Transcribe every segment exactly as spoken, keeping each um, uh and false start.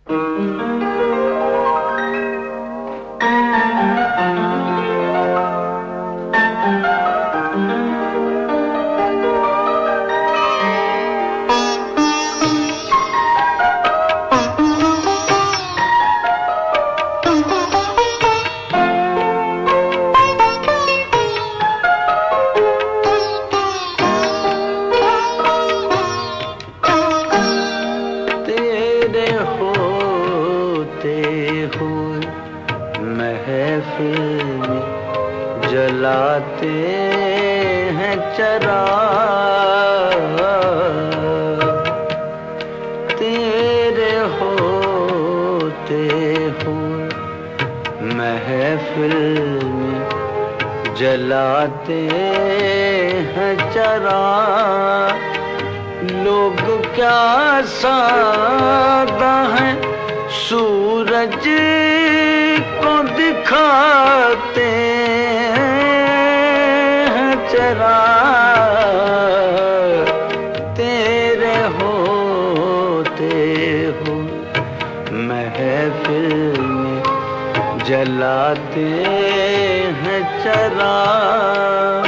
महफिल में जलाते हैं चराग, तेरे होते हुए महफिल में जलाते हैं चराग। लोग क्या सादा है सूरज को दिखाते हैं चराग, तेरे होते हुए महफिल में जलाते हैं चराग।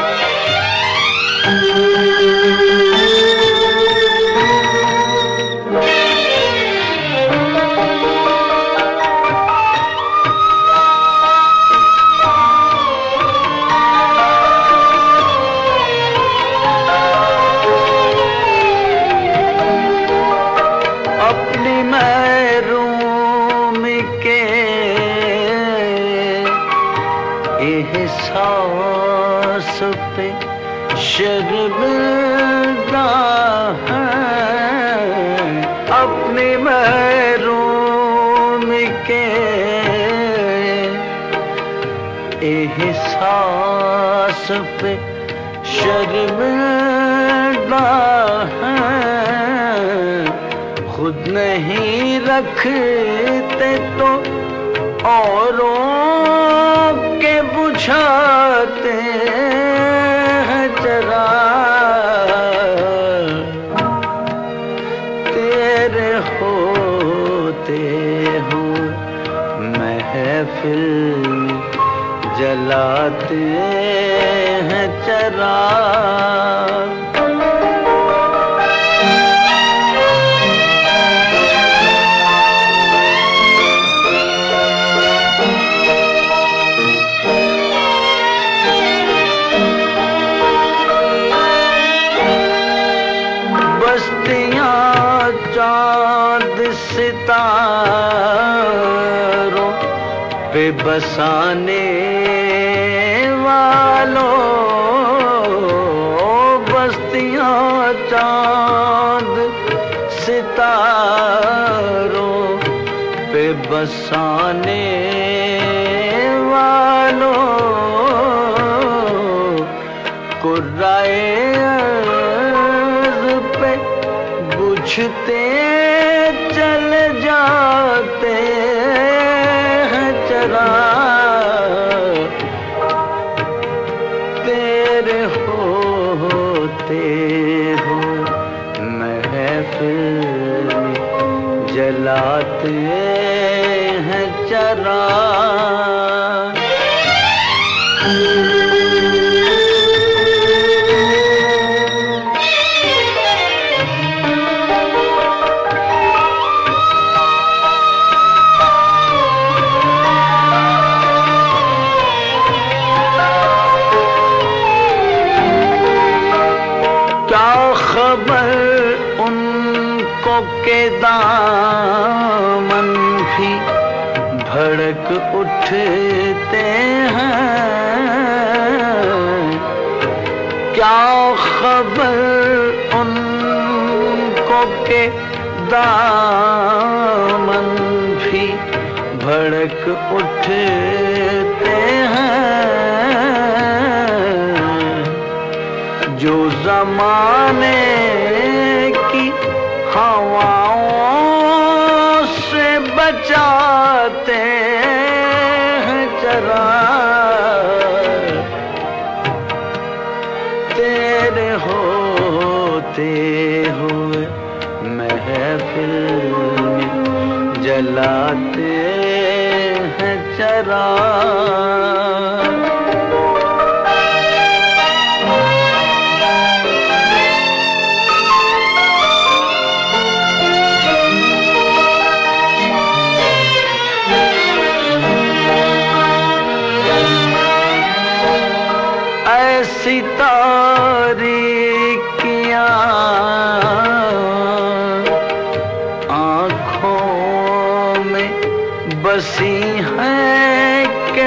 एहसास पे शर्मिंदा है, अपनी महरूम के एहसास पे शर्मिंदा है। खुद नहीं रखते तो औरों के बुझाते हैं चराग, तेरे होते हुए महफिल में जलाते हैं चराग। बस्तियाँ चाँद सितारों पे बसाने वालों, बस्तियाँ चाँद सितारों पे बसाने वालों, कुर्राए बुझते चले जाते हैं चराग, तेरे होते हुए महफिल में जलाते हैं चराग। खबर उनको के दामन भी भड़क उठते हैं, क्या खबर उनको के दामन भी भड़क उठते हैं। जो ज़माने की हवाओं से बचाते हैं चराग, तेरे होते हुए महफिल में जलाते हैं चरा। ऐसी तारीकियां आँखों में बसी हैं के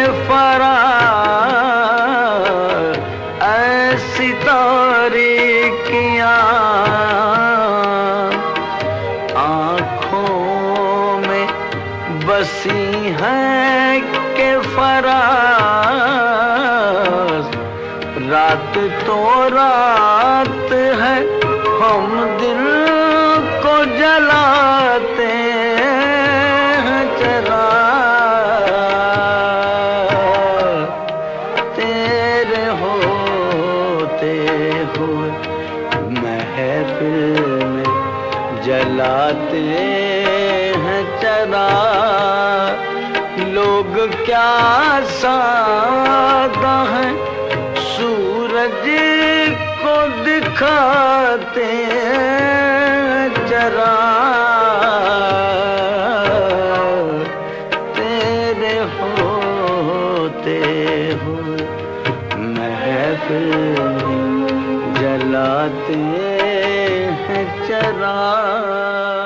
फरार। ऐसी तारीकियां आँखों में बसी हैं के फरार। रात तो रात है हम दिल को जलाते हैं चरा। तेरे होते हुए महफिल में जलाते हैं चरा। लोग क्या सादा हैं सूरज को दिखाते जरा। तेरे होते हुए महफिल में जलाते हैं चरा।